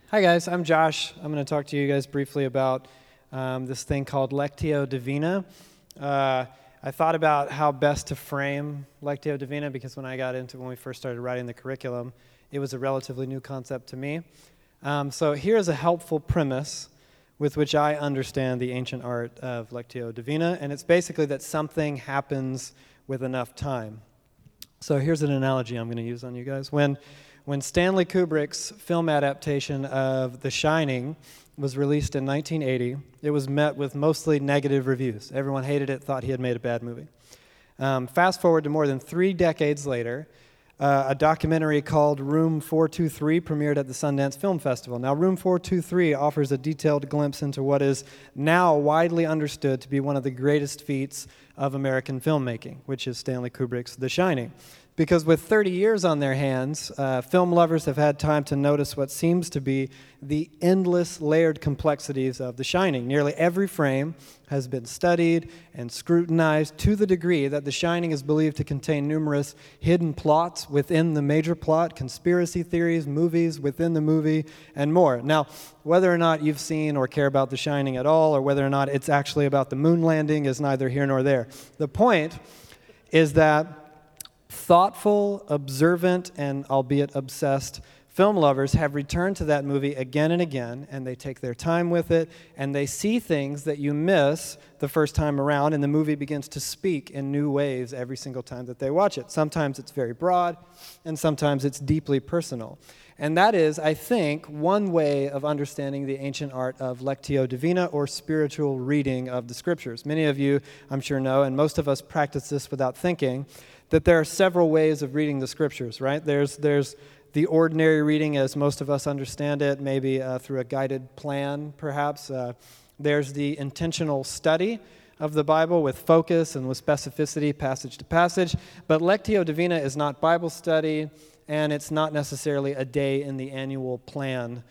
Hi guys, I'm Josh. I'm going to talk to you guys briefly about this thing called Lectio Divina. I thought about how best to frame Lectio Divina because when we first started writing the curriculum, it was a relatively new concept to me. So here's a helpful premise with which I understand the ancient art of Lectio Divina, and it's basically that something happens with enough time. So here's an analogy I'm going to use on you guys. When Stanley Kubrick's film adaptation of The Shining was released in 1980, it was met with mostly negative reviews. Everyone hated it, thought he had made a bad movie. Fast forward to more than 3 decades later, a documentary called Room 423 premiered at the Sundance Film Festival. Now, Room 423 offers a detailed glimpse into what is now widely understood to be one of the greatest feats of American filmmaking, which is Stanley Kubrick's The Shining. Because with 30 years on their hands, film lovers have had time to notice what seems to be the endless layered complexities of The Shining. Nearly every frame has been studied and scrutinized to the degree that The Shining is believed to contain numerous hidden plots within the major plot, conspiracy theories, movies within the movie, and more. Now, whether or not you've seen or care about The Shining at all, or whether or not it's actually about the moon landing is neither here nor there. The point is that thoughtful, observant, and albeit obsessed film lovers have returned to that movie again and again, and they take their time with it, and they see things that you miss the first time around, and the movie begins to speak in new ways every single time that they watch it. Sometimes it's very broad, and sometimes it's deeply personal. And that is, I think, one way of understanding the ancient art of Lectio Divina, or spiritual reading of the Scriptures. Many of you, I'm sure, know, and most of us practice this without thinking, that there are several ways of reading the Scriptures, right? There's the ordinary reading as most of us understand it, maybe through a guided plan, perhaps. There's the intentional study of the Bible with focus and with specificity, passage to passage. But Lectio Divina is not Bible study, and it's not necessarily a day in the annual plan.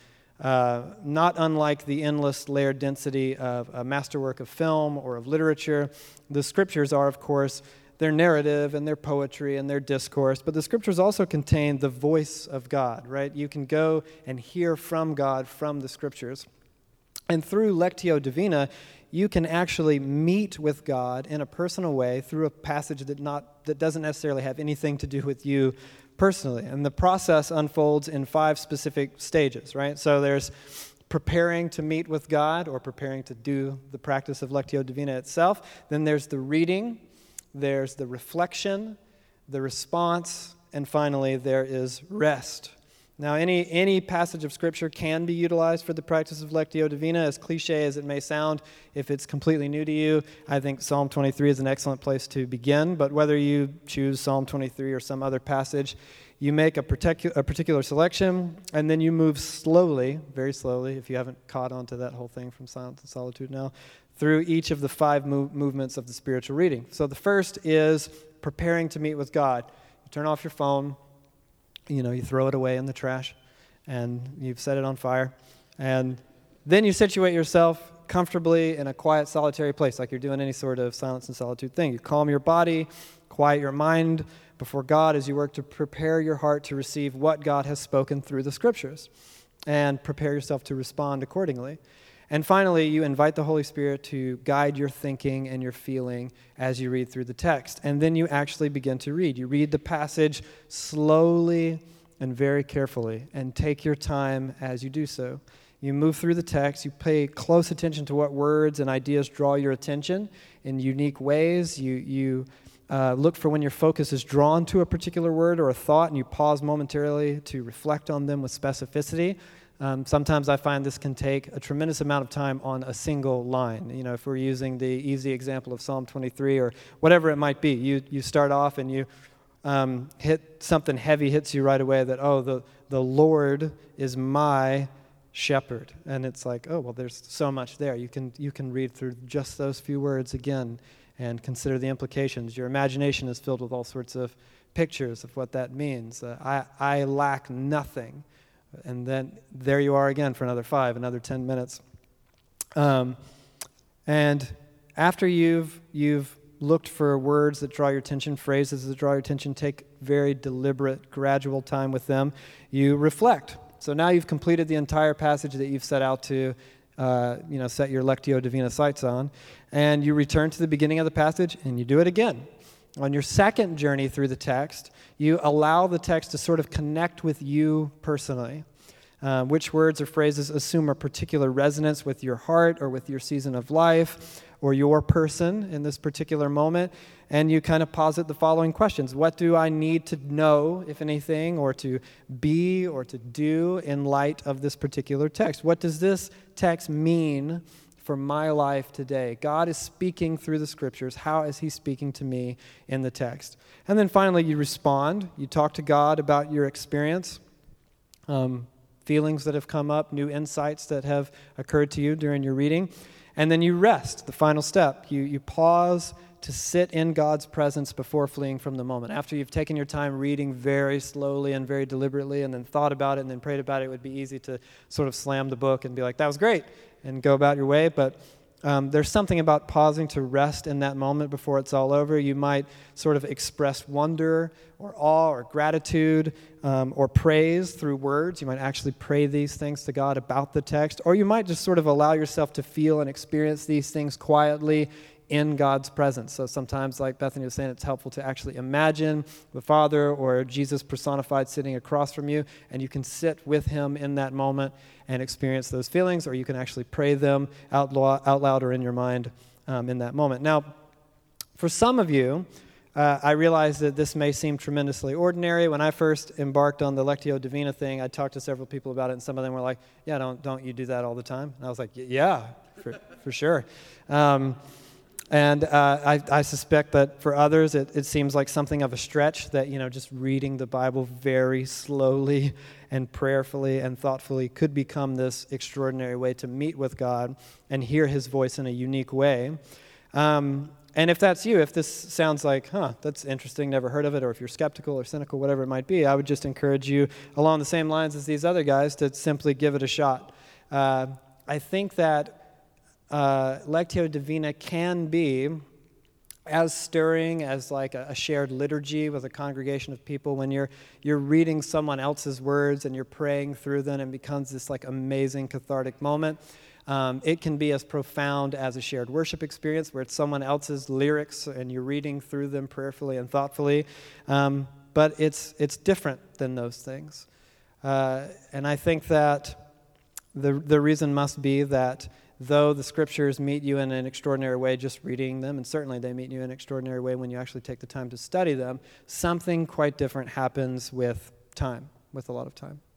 Not unlike the endless layered density of a masterwork of film or of literature, the Scriptures are, of course, their narrative and their poetry and their discourse, but the Scriptures also contain the voice of God, right? You can go and hear from God from the Scriptures. And through Lectio Divina, you can actually meet with God in a personal way through a passage that doesn't necessarily have anything to do with you personally. And the process unfolds in 5 specific stages, right? So there's preparing to meet with God, or preparing to do the practice of Lectio Divina itself. Then there's the reading. There's the reflection, the response, and finally there is rest. Now, any passage of Scripture can be utilized for the practice of Lectio Divina, as cliche as it may sound. If it's completely new to you, I think Psalm 23 is an excellent place to begin, but whether you choose Psalm 23 or some other passage, you make a particular selection, and then you move slowly, very slowly, if you haven't caught on to that whole thing from Silence and Solitude now, through each of the 5 movements of the spiritual reading. So the first is preparing to meet with God. You turn off your phone, you throw it away in the trash, and you've set it on fire. And then you situate yourself comfortably in a quiet, solitary place, like you're doing any sort of silence and solitude thing. You calm your body, quiet your mind before God as you work to prepare your heart to receive what God has spoken through the Scriptures, and prepare yourself to respond accordingly. And finally, you invite the Holy Spirit to guide your thinking and your feeling as you read through the text. And then you actually begin to read. You read the passage slowly and very carefully, and take your time as you do so. You move through the text. You pay close attention to what words and ideas draw your attention in unique ways. You look for when your focus is drawn to a particular word or a thought, and you pause momentarily to reflect on them with specificity. Sometimes I find this can take a tremendous amount of time on a single line. If we're using the easy example of Psalm 23 or whatever it might be, you start off and you hit something heavy, hits you right away that, the Lord is my shepherd. And it's like, there's so much there. You can read through just those few words again and consider the implications. Your imagination is filled with all sorts of pictures of what that means. I lack nothing. And then there you are again for another 5, another 10 minutes. And after you've looked for words that draw your attention, phrases that draw your attention, take very deliberate, gradual time with them. You reflect. So now you've completed the entire passage that you've set out to set your Lectio Divina sights on, and you return to the beginning of the passage and you do it again. On your second journey through the text, you allow the text to sort of connect with you personally. Which words or phrases assume a particular resonance with your heart or with your season of life or your person in this particular moment. And you kind of posit the following questions. What do I need to know, if anything, or to be or to do in light of this particular text? What does this text mean for my life today? God is speaking through the scriptures. How is he speaking to me in the text? And then finally, you respond. You talk to God about your experience, feelings that have come up, new insights that have occurred to you during your reading. And then you rest, the final step. You pause to sit in God's presence before fleeing from the moment. After you've taken your time reading very slowly and very deliberately and then thought about it and then prayed about it, it would be easy to sort of slam the book and be like, that was great, and go about your way. But there's something about pausing to rest in that moment before it's all over. You might sort of express wonder or awe or gratitude or praise through words. You might actually pray these things to God about the text. Or you might just sort of allow yourself to feel and experience these things quietly in God's presence. So sometimes, like Bethany was saying, it's helpful to actually imagine the Father or Jesus personified sitting across from you, and you can sit with him in that moment and experience those feelings, or you can actually pray them out loud or in your mind in that moment. Now, for some of you, I realize that this may seem tremendously ordinary. When I first embarked on the Lectio Divina thing, I talked to several people about it, and some of them were like, yeah, don't you do that all the time? And I was like, yeah, for sure. And I suspect that for others, it seems like something of a stretch that, just reading the Bible very slowly and prayerfully and thoughtfully could become this extraordinary way to meet with God and hear his voice in a unique way. And if that's you, if this sounds like, that's interesting, never heard of it, or if you're skeptical or cynical, whatever it might be, I would just encourage you, along the same lines as these other guys, to simply give it a shot. I think that Lectio Divina can be as stirring as like a shared liturgy with a congregation of people when you're reading someone else's words and you're praying through them, and it becomes this like amazing cathartic moment. It can be as profound as a shared worship experience where it's someone else's lyrics and you're reading through them prayerfully and thoughtfully, but it's different than those things. And I think that the reason must be that though the scriptures meet you in an extraordinary way just reading them, and certainly they meet you in an extraordinary way when you actually take the time to study them, something quite different happens with time, with a lot of time.